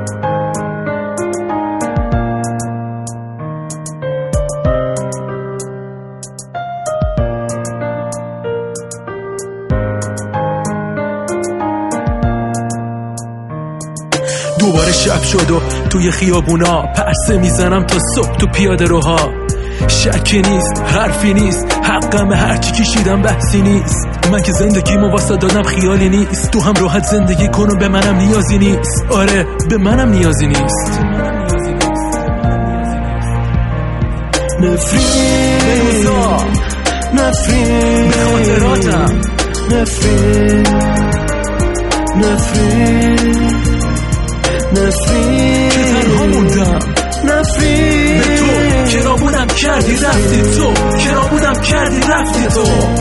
دوباره شب شد و توی خیابونا پرسه میزنم تا صبح تو پیاده روها. شکی نیست، حرفی نیست، حقم هرچی کشیدم بحثی نیست. من که زندگیمو واسه دادم خیالی نیست. تو هم راحت زندگی کن و به منم نیازی نیست. آره به منم نیازی نیست. نفرین به روزا، نفرین به خاطراتم، نفرین که تنها موندم. نفرین به تو که رابونم کردی رفتی تو، که رابونم کردی رفتی تو.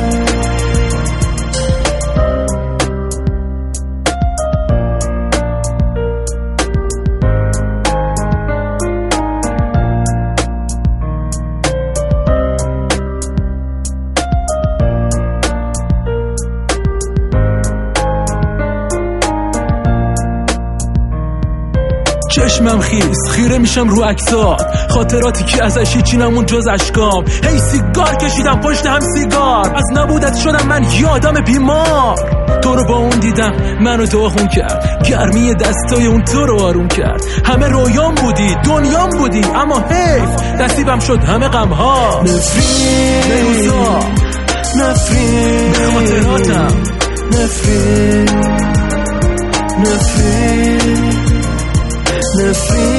چشمم خیره میشم رو عکسات، خاطراتی که ازش هیچی نمون جز اشکام. هی سیگار کشیدم پشت هم سیگار، از نبودت شدم من یادم بیمار. تو رو با اون دیدم منو داغون کرد، گرمی دستای اون تو رو آروم کرد. همه رویام بودی، دنیام بودی، اما حیف نصیبم شد همه غمها. نفرین به روزا، نفرین به خاطراتم، نفرین